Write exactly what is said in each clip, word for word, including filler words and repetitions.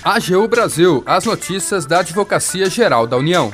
A G U Brasil, as notícias da Advocacia Geral da União.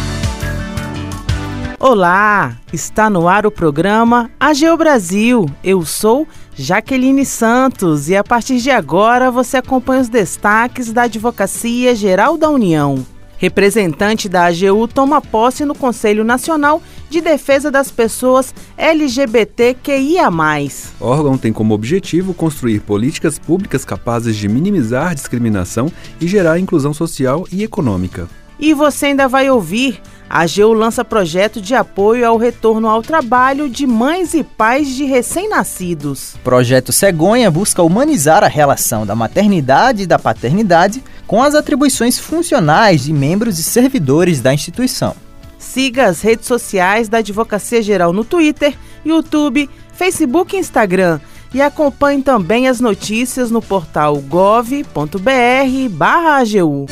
Olá, está no ar o programa A G U Brasil. Eu sou Jaqueline Santos e a partir de agora você acompanha os destaques da Advocacia Geral da União. Representante da A G U toma posse no Conselho Nacional de Defesa das Pessoas L G B T Q I A mais. O órgão tem como objetivo construir políticas públicas capazes de minimizar a discriminação e gerar inclusão social e econômica. E você ainda vai ouvir, a A G U lança projeto de apoio ao retorno ao trabalho de mães e pais de recém-nascidos. Projeto Cegonha busca humanizar a relação da maternidade e da paternidade com as atribuições funcionais de membros e servidores da instituição. Siga as redes sociais da Advocacia Geral no Twitter, YouTube, Facebook e Instagram e acompanhe também as notícias no portal gov ponto br barra A G U.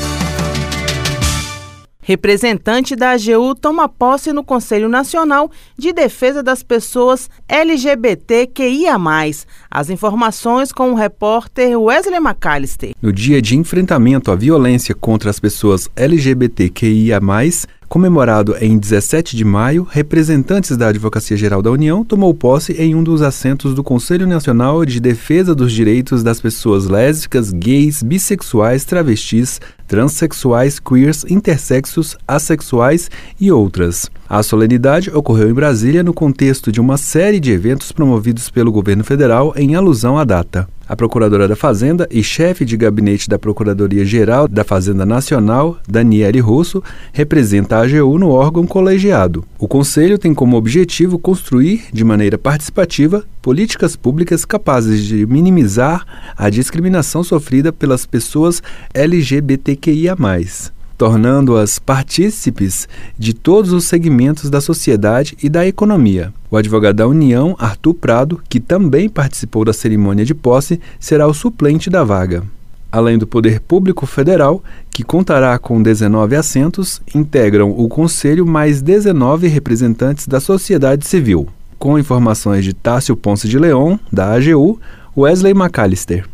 Representante da A G U toma posse no Conselho Nacional de Defesa das Pessoas L G B T Q I A mais. As informações com o repórter Wesley McAllister. No dia de enfrentamento à violência contra as pessoas L G B T Q I A mais, comemorado em dezessete de maio, representantes da Advocacia Geral da União tomou posse em um dos assentos do Conselho Nacional de Defesa dos Direitos das Pessoas Lésbicas, Gays, Bissexuais, Travestis, Transsexuais, Queers, Intersexos, Assexuais e outras. A solenidade ocorreu em Brasília no contexto de uma série de eventos promovidos pelo governo federal em alusão à data. A Procuradora da Fazenda e chefe de gabinete da Procuradoria-Geral da Fazenda Nacional, Daniele Russo, representa a A G U no órgão colegiado. O Conselho tem como objetivo construir, de maneira participativa, políticas públicas capazes de minimizar a discriminação sofrida pelas pessoas L G B T Q I A mais, tornando-as partícipes de todos os segmentos da sociedade e da economia. O advogado da União, Arthur Prado, que também participou da cerimônia de posse, será o suplente da vaga. Além do Poder Público Federal, que contará com dezenove assentos, integram o Conselho mais dezenove representantes da sociedade civil. Com informações de Tássio Ponce de Leon, da A G U, Wesley McAllister.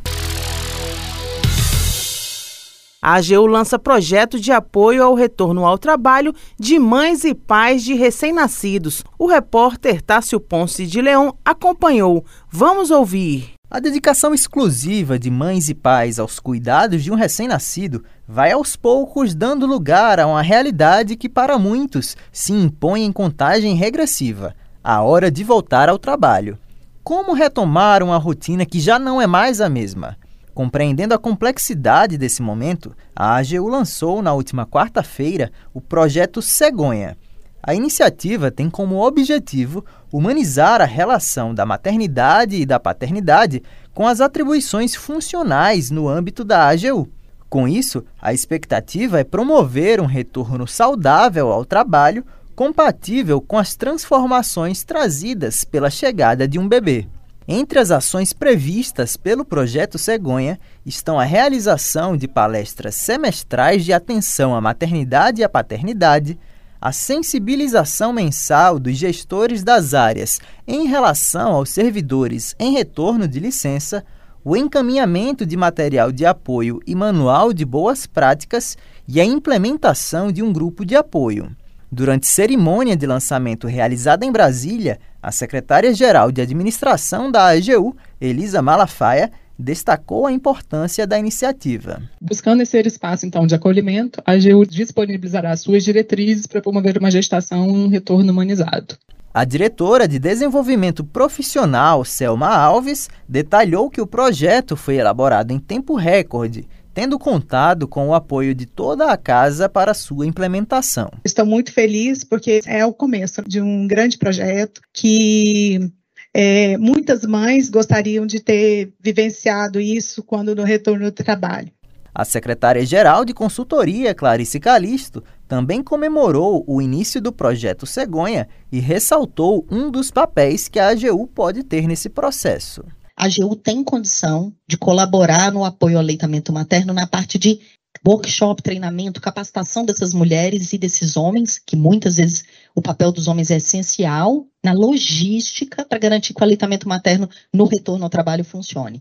A A G U lança projeto de apoio ao retorno ao trabalho de mães e pais de recém-nascidos. O repórter Tássio Ponce de Leon acompanhou. Vamos ouvir. A dedicação exclusiva de mães e pais aos cuidados de um recém-nascido vai aos poucos dando lugar a uma realidade que para muitos se impõe em contagem regressiva, a hora de voltar ao trabalho. Como retomar uma rotina que já não é mais a mesma? Compreendendo a complexidade desse momento, a A G U lançou na última quarta-feira o projeto Cegonha. A iniciativa tem como objetivo humanizar a relação da maternidade e da paternidade com as atribuições funcionais no âmbito da A G U. Com isso, a expectativa é promover um retorno saudável ao trabalho, compatível com as transformações trazidas pela chegada de um bebê. Entre as ações previstas pelo projeto Cegonha estão a realização de palestras semestrais de atenção à maternidade e à paternidade, a sensibilização mensal dos gestores das áreas em relação aos servidores em retorno de licença, o encaminhamento de material de apoio e manual de boas práticas e a implementação de um grupo de apoio. Durante cerimônia de lançamento realizada em Brasília, a secretária-geral de Administração da A G U, Elisa Malafaia, destacou a importância da iniciativa. Buscando esse espaço, então, de acolhimento, a A G U disponibilizará suas diretrizes para promover uma gestação e um retorno humanizado. A diretora de Desenvolvimento Profissional, Selma Alves, detalhou que o projeto foi elaborado em tempo recorde, tendo contado com o apoio de toda a casa para sua implementação. Estou muito feliz porque é o começo de um grande projeto que é, muitas mães gostariam de ter vivenciado isso quando no retorno do trabalho. A secretária-geral de Consultoria, Clarice Calisto, também comemorou o início do projeto Cegonha e ressaltou um dos papéis que a A G U pode ter nesse processo. A A G U tem condição de colaborar no apoio ao aleitamento materno na parte de workshop, treinamento, capacitação dessas mulheres e desses homens, que muitas vezes o papel dos homens é essencial na logística para garantir que o aleitamento materno no retorno ao trabalho funcione.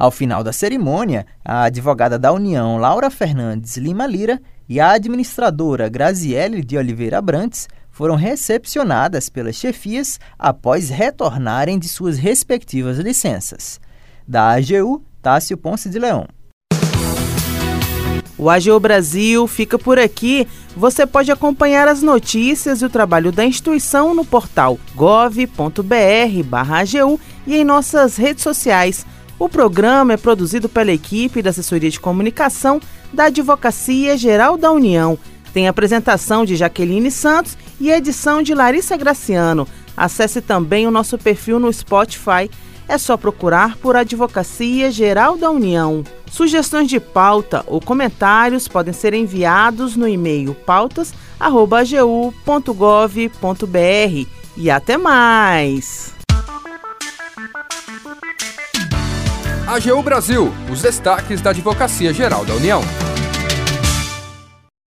Ao final da cerimônia, a advogada da União, Laura Fernandes Lima Lira, e a administradora Graziele de Oliveira Abrantes foram recepcionadas pelas chefias após retornarem de suas respectivas licenças. Da A G U, Tássio Ponce de Leão. O A G U Brasil fica por aqui. Você pode acompanhar as notícias e o trabalho da instituição no portal gov ponto br barra A G U e em nossas redes sociais. O programa é produzido pela equipe da Assessoria de Comunicação da Advocacia Geral da União. Tem apresentação de Jaqueline Santos e edição de Larissa Graciano. Acesse também o nosso perfil no Spotify. É só procurar por Advocacia Geral da União. Sugestões de pauta ou comentários podem ser enviados no e-mail pautas arroba a g u ponto gov ponto br. E até mais! A G U Brasil, os destaques da Advocacia Geral da União.